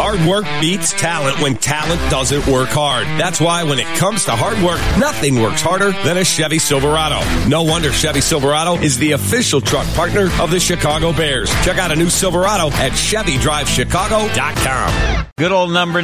Hard work beats talent when talent doesn't work hard. That's why when it comes to hard work, nothing works harder than a Chevy Silverado. No wonder Chevy Silverado is the official truck partner of the Chicago Bears. Check out a new Silverado at ChevyDriveChicago.com. Good old number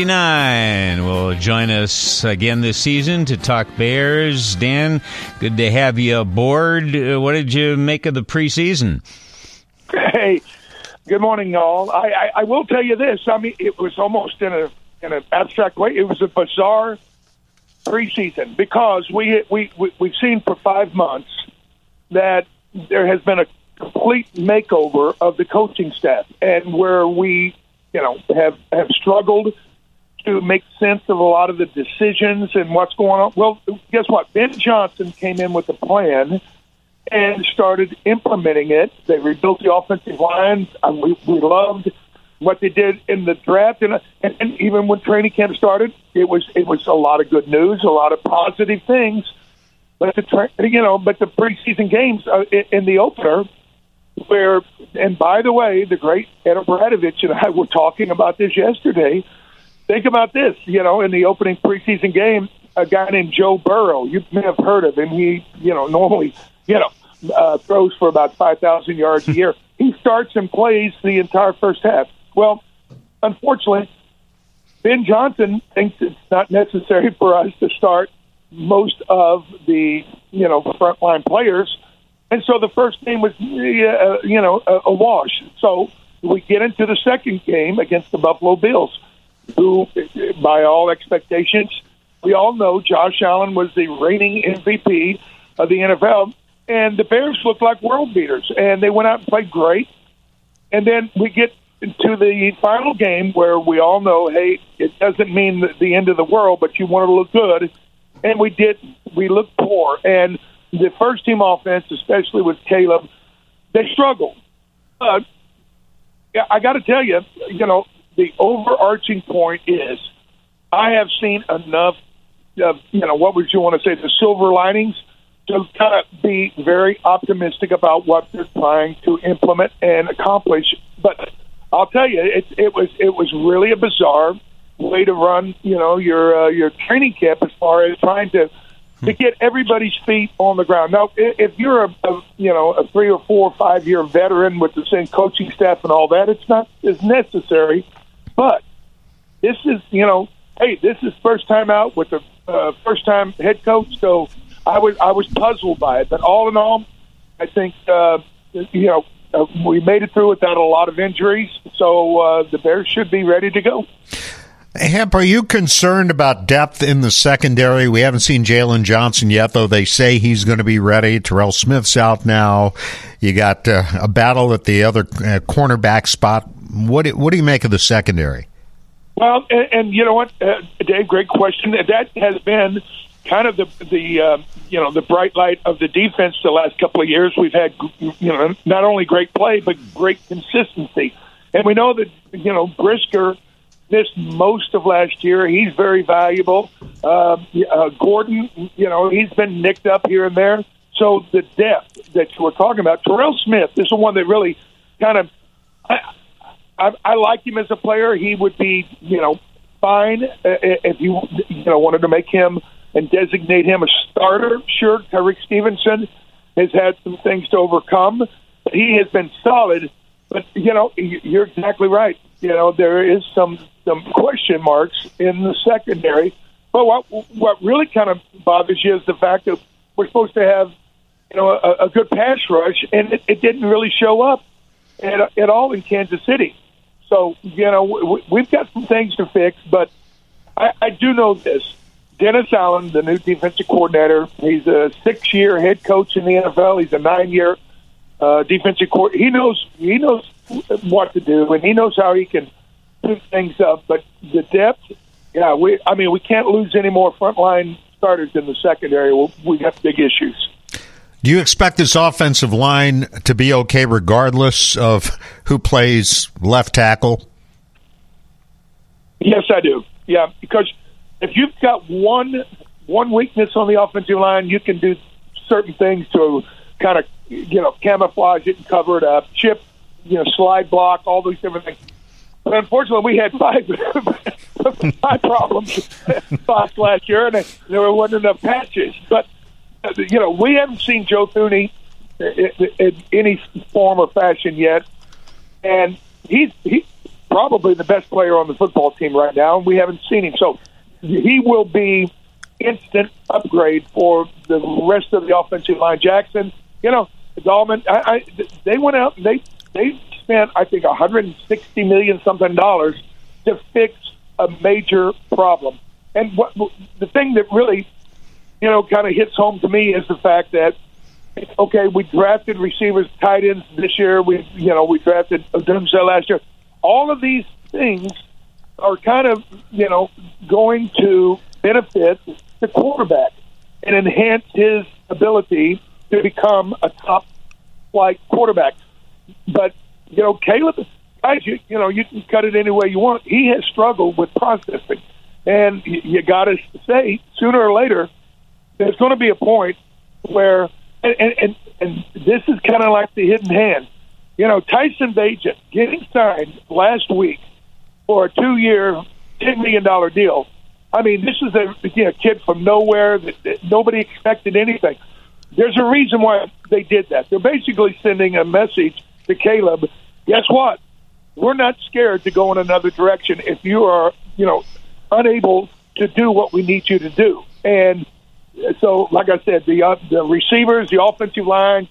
99 will join us again this season to talk Bears. Dan, good to have you aboard. What did you make of the preseason? Hey, good morning, y'all. I will tell you this. I mean, it was almost in an abstract way. It was a bizarre preseason because we've seen for 5 months that there has been a complete makeover of the coaching staff, and where we, have struggled to make sense of a lot of the decisions and what's going on. Well, guess what? Ben Johnson came in with a plan and started implementing it. They rebuilt the offensive line. We loved what they did in the draft, and even when training camp started, it was a lot of good news, a lot of positive things. But the preseason games in the opener, and by the way, the great Ed Bradovich and I were talking about this yesterday. Think about this, in the opening preseason game, a guy named Joe Burrow. You may have heard of him. He, normally, throws for about 5,000 yards a year. He starts and plays the entire first half. Well, unfortunately, Ben Johnson thinks it's not necessary for us to start most of the, frontline players. And so the first game was, a wash. So we get into the second game against the Buffalo Bills, who, by all expectations, we all know Josh Allen was the reigning MVP of the NFL. And the Bears looked like world beaters, and they went out and played great. And then we get to the final game where we all know, hey, it doesn't mean the end of the world, but you want to look good. And we did. We looked poor. And the first-team offense, especially with Caleb, they struggled. I got to tell you, the overarching point is I have seen enough of, what would you want to say, the silver linings, to kind of be very optimistic about what they're trying to implement and accomplish. But I'll tell you, it was really a bizarre way to run, your training camp as far as trying to get everybody's feet on the ground. Now, if you're a 3 or 4 or 5 year veteran with the same coaching staff and all that, it's not as necessary. But this is, this is first time out with the first time head coach, so I was puzzled by it, but all in all, I think we made it through without a lot of injuries, so the Bears should be ready to go. Hemp, are you concerned about depth in the secondary? We haven't seen Jalen Johnson yet, though they say he's going to be ready. Terrell Smith's out now. You got a battle at the other cornerback spot. What do you make of the secondary? Well, and you know what, Dave, great question. That has been kind of the bright light of the defense the last couple of years. We've had, not only great play, but great consistency. And we know that, Brisker missed most of last year. He's very valuable. Gordon, he's been nicked up here and there. So the depth that you were talking about, Terrell Smith is the one that really kind of, I like him as a player. He would be, fine if you, wanted to make him and designate him a starter. Sure, Tyreek Stevenson has had some things to overcome. He has been solid, but, you're exactly right. There is some question marks in the secondary. But what really kind of bothers you is the fact that we're supposed to have, a good pass rush, and it didn't really show up at all in Kansas City. So, we've got some things to fix, but I do know this. Dennis Allen, the new defensive coordinator, he's a 6-year head coach in the NFL. He's a 9-year defensive coordinator. He knows what to do, and he knows how he can do things up. But the depth, we can't lose any more frontline starters in the secondary. We have big issues. Do you expect this offensive line to be okay regardless of who plays left tackle? Yes, I do. Yeah, because if you've got one weakness on the offensive line, you can do certain things to kind of, camouflage it and cover it up, chip, slide block, all these different things. But unfortunately, we had five problems last year, and there wasn't enough patches. But, we haven't seen Joe Thuney in any form or fashion yet. And he's probably the best player on the football team right now, and we haven't seen him. So he will be instant upgrade for the rest of the offensive line. Jackson, Dahlman, they went out and they spent, I think, $160 million something to fix a major problem. And the thing that really, kind of hits home to me is the fact that, okay, we drafted receivers, tight ends this year. We drafted Odunze last year. All of these things are kind of, going to benefit the quarterback and enhance his ability to become a top-flight quarterback. But, Caleb, guys, you can cut it any way you want. He has struggled with processing. And you got to say, sooner or later, there's going to be a point where, and this is kind of like the hidden hand. Tyson Bagent getting signed last week for a 2-year, $10 million deal. I mean, this is a kid from nowhere that nobody expected anything. There's a reason why they did that. They're basically sending a message to Caleb. Guess what? We're not scared to go in another direction if you are, unable to do what we need you to do. And so, like I said, the receivers, the offensive line,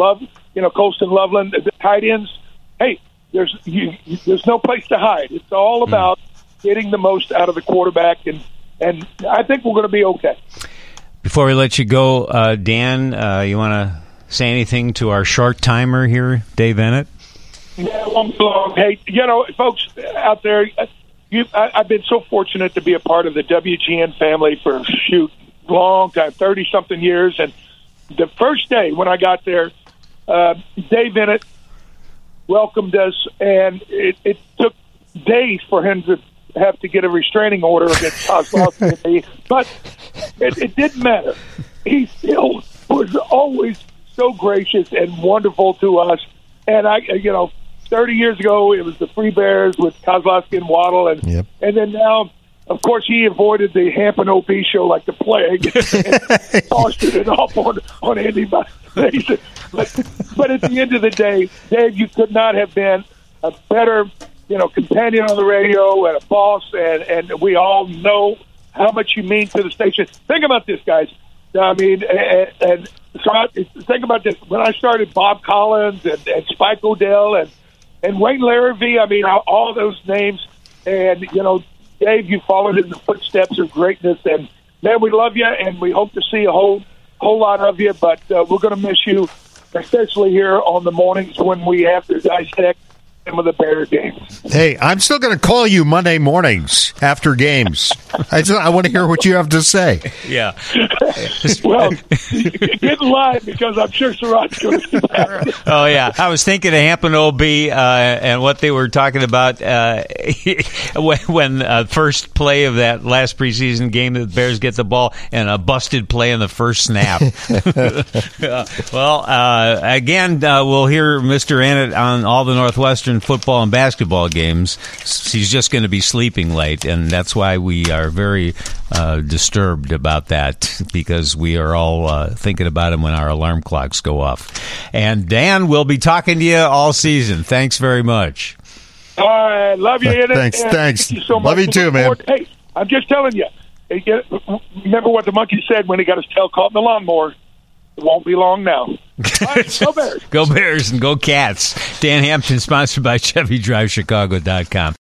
Colston Loveland, the tight ends. Hey, there's no place to hide. It's all about getting the most out of the quarterback, and I think we're going to be okay. Before we let you go, Dan, you want to say anything to our short timer here, Dave Bennett? Yeah, it won't be long. Hey, folks out there, I've been so fortunate to be a part of the WGN family for long time, 30-something years. And the first day when I got there, Dave Bennett welcomed us, and it took days for him to have to get a restraining order against Kozlowski and me. But it didn't matter. He still was always so gracious and wonderful to us. And 30 years ago, it was the Free Bears with Kozlowski and Waddle, and then now, of course, he avoided the Hampton OB show like the plague and tossed it off on Andy Mason. But at the end of the day, Dave, you could not have been a better, companion on the radio and a boss, and we all know how much you mean to the station. Think about this, guys. I mean, and so think about this. When I started, Bob Collins and Spike O'Dell and Wayne Larrivee, I mean, all those names, and, Dave, you followed in the footsteps of greatness, and, man, we love you, and we hope to see a whole lot of you, but we're going to miss you, especially here on the mornings when we have to dissect some of the Bear games. Hey, I'm still going to call you Monday mornings after games. I want to hear what you have to say. Yeah. Well, get live because I'm sure Surratt's going to do that. Oh, yeah. I was thinking of Hampton OB and what they were talking about when first play of that last preseason game, the Bears get the ball and a busted play in the first snap. Again, we'll hear Mr. Annett on all the Northwestern football and basketball games. He's just going to be sleeping late, and that's why we are very disturbed about that, because we are all thinking about him when our alarm clocks go off. And Dan, we'll be talking to you all season. Thanks very much. All right, love you, Annett. Thanks. Thank you so much. Love you too, man. Hey, I'm just telling you. Remember what the monkey said when he got his tail caught in the lawnmower? It won't be long now. All right, go Bears. Go Bears and go Cats. Dan Hampton, sponsored by ChevyDriveChicago.com.